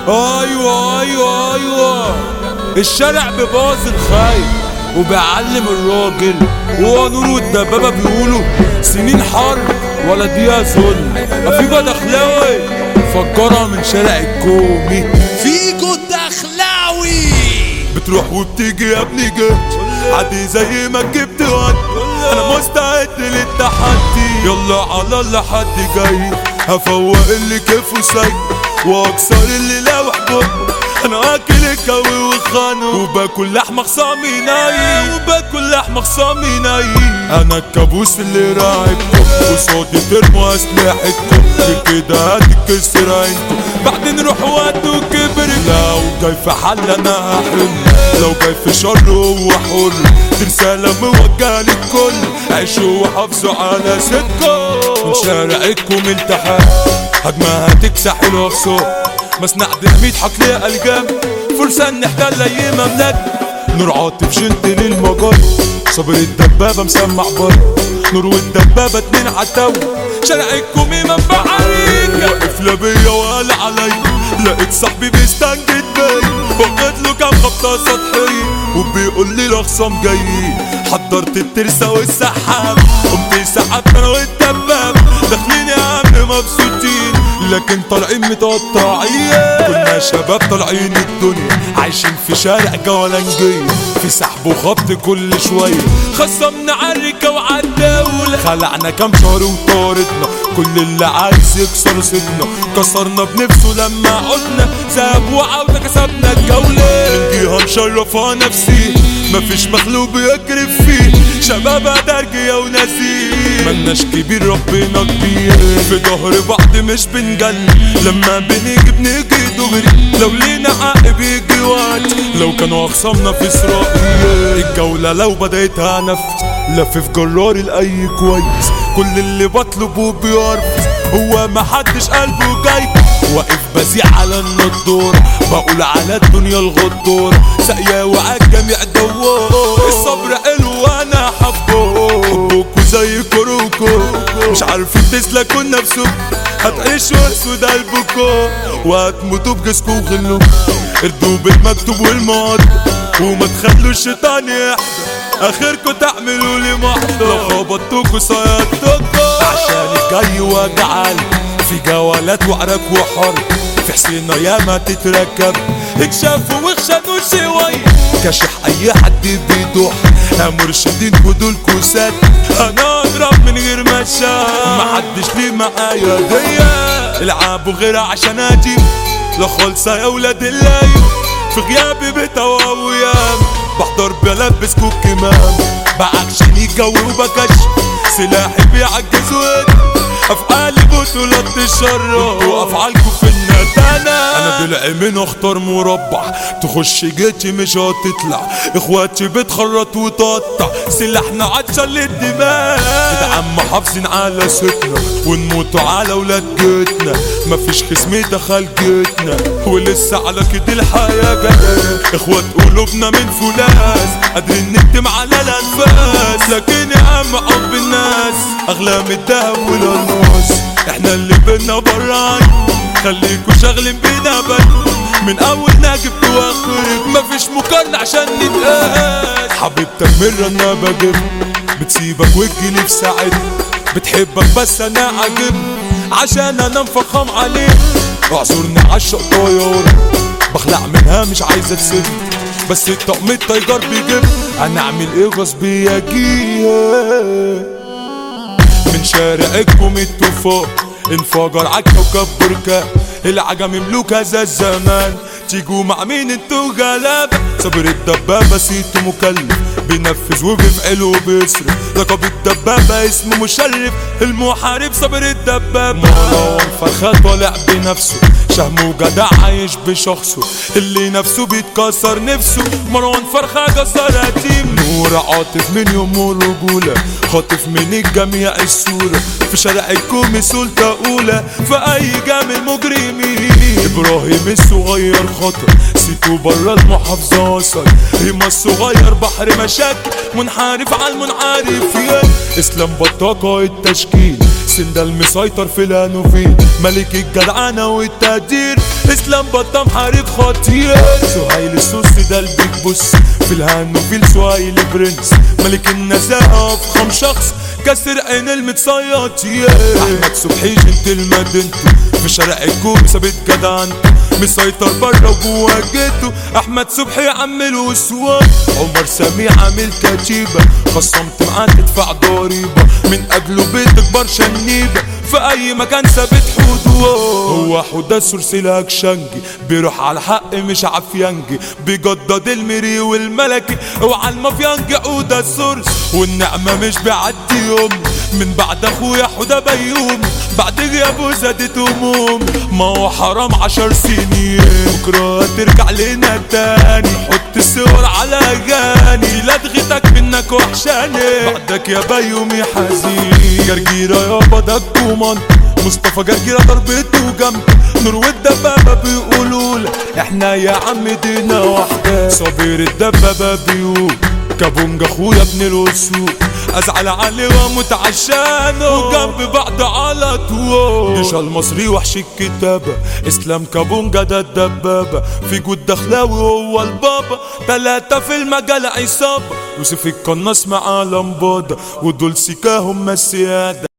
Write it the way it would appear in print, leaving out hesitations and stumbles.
ايوه ايوه ايوه، الشارع بباظ الخايف وبيعلم الراجل، وهو نور والدبابة بيقولوا سنين حرب ولا دقيقة ظلم. فيجو دخلاوي فجرها من شارع الكومي. فيجو دخلاوي بتروح وبتيجي يا ابني جيت عادي زي ما جبت وقت، انا مستعد للتحدي، يلا على الله حد جاي هفوق اللي كيفه سيء واكسر اللي لوح بقه. انا اكل الكوي وخانه وباكل لحمه خصامي ناي، وباكل لحمه خصامي ناي. انا الكابوس اللي راعبكم قصادي ترموا اسلحتكم، كده هتتكسر عينكم بعدين روحوا وقتوا كبر. لو جاي في حل انا هحل، لو جاي في شر هو حر، دي رسالة موجهة للكل، عيشوا وحافظوا على صدقكم. من شارعكم التحام هجمة هتكسح الأقصى، مصنع ديناميت حق ليها الجام، فرسان نحتل اي مملكة. نور عاطف جنت للمجر، صبر الدبابة مسمع بر، نور والدبابة اتنين عتاو، شارعكم منبع عريكة. واقف لا بيا ولا عليا، لقيت صاحبي بيستنجد بيا، واخد له كام خبطة سطحية وبيقول لي الأخصام جايين. حضرت الترسة والسحاب، قمت سحبت انا والدباب، داخلين يا عم مبسوطين لكن طالعين متقطعين. كنا شباب طالعين الدنيا عايشين في شارع جولانجية، في سحب وخبط كل شوية، خصمنا عالركة وعالدولة، خلعنا كام شهر وطاردنا كل اللي عايز يكسر صدنا، كسرنا بنفسه لما عدنا، ساب وعودة كسبنا الجولة. من جهة مشرفة نفسي مفيش مخلوق بيكرف فيه، شباب درجية ونسيه، ملناش كبير ربنا كبير، في ظهر بعض مش بنجل، لما بنيجي بنيجي دغري، لو لينا حق بيجي وقت، لو كانوا اخصامنا في اسرائيل. الجولة لو بدأتها نفس لفف جراري لأي كويس، كل اللي بطلبه بيرفض، هو محدش قلبه جاي، واقف بزيع على النضارة، بقول على الدنيا الغدارة، ساقية وعالجميع دوار، الصبر حلو وانا حبه، حبكوا زي كروكو، مش عارفين تسلكوا نفسكوا، هتعيشوا اسود قلبكوا وهتموتوا بجسكوا وغلوا، اردوا بالمكتوب والماضي وما تخلوا الشيطان يحضر، اخركوا تعملوا لي محضر، لو خبطتوكوا صيادتكوا عشان الجاي وجعل، في جولات وعرك وحرب، في حسينة ياما تتركب، اكشفوا واخشنوا شوية، كاشح اي حد بيدوح، مرشدين ودول كوسات، انا اضرب من غير ما اشاف، محدش ليه معايا هدية، العبوا غيرها عشان اجيب، لا خالصة يا ولاد الليل، في غيابي بتواويام، بحضر بلبسكوا الكمام، بعكشن الجو وبكش، سلاحي بيعجز ودي، افعالي بطولات الشر وافعالكم في الندانة. انا ضلعي من اختار مربع، تخش جيتي مش هتطلع، اخواتي بتخرط وتقطع، سلاحنا عطشان للدماء، كده عم حافظين على ستنا ونموتوا على ولاد جيتنا، مفيش خصم دخل جيتنا ولسه على كده الحياة جاية، اخوات قلوبنا من فولاذ قادرين نكتم على الانفاس، لكن يا عم حب الناس اغلى من الدهب والالماس، احنا اللي بينا براي، خليكوا شاغلين بينا بل من اول نجيب واخرك، مفيش مقارنة عشان نتقاس، حبيبتك مرة انا بجيب، بتسيبك وتجيلي في ساعتها، بتحبك بس انا عاجب عشان انا مفخم عليك، اعذرني عالشق طيارة بخلع منها مش عايزة تسيب، بس الطقم التايجر بيجيب، هنعمل ايه غصب يجيها. من شارعكم الطوفان انفجر عالكوكب بركان، العجم مملوك هذا الزمان، تيجوا مع مين انتوا غلابة، صبر الدبابة سيته مكلف، بينفذ وبيفعل وبيصرف، لقب الدبابة اسمه مشرف، المحارب صبر الدبابة، مروان فرخة طالع بنفسه، شهم وجدع عايش بشخصه، اللي نفسه بيتكسر نفسه، مروان فرخة جزار قديم، نور عاطف من يوم ورجولة، خاطف من الجميع الصورة، في شارع الكومي سلطة أولى، في أي جامع مجرمين، إبراهيم الصغير خطر، سيتو برا المحافظة وصل، ريما الصغير بحر مشاكل، منحرف على المنعرفين، اسلام بطاقة التشكيل، سندال مسيطر في الانوفيل، ملك الجدعنة والتقدير، اسلام بطة محارب خطير. سهيل السوسي ده البيج بوس في الهان وفي السهيل برنس ملك النزاهة افخم شخص كسر عين المتصيطين. احمد صبحي جنت المدينته في شارع الكوب ثابت جدعنته مسيطر برا وجوا جيته. احمد صبحي عمل وسوان عمر سميع عامل كتيبة خصمت معاه تدفع ضريبة من قبله بتكبر شنيبة في اي مكان ثابت حدوده. هو حوده سلسلة اكشنجي بيروح على الحق مش عفيانجي بيجدد المري والملكي وعلى المافيانجي حوده السورس والنعمة مش بيعدي يوم من بعد اخويا حوده بيوم بعد غيابه زادت هموم ما هو حرام 10 سنين بكرة ترجع لنا تاني حط الصور على اغاني لا تغيتك منك وحشاني بعدك يا بيومي حزين. جرجيرة يابا ده الكومان مصطفى جرجيرة ضربته جنب نور والدبابة بيقولولا احنا يا عم دينا واحدة. صابر الدبابة بيقول كابونجا اخويا ابن الاسود ازعل عليه واموت عشانه وجنب بعض على طول. جيش المصري وحش الكتابة اسلام كابونجا ده الدبابة في جود دخلاوي هو البابا 3 في المجال عصابة يوسف القناص مع لمبادة ودول سيكا هم السيادة.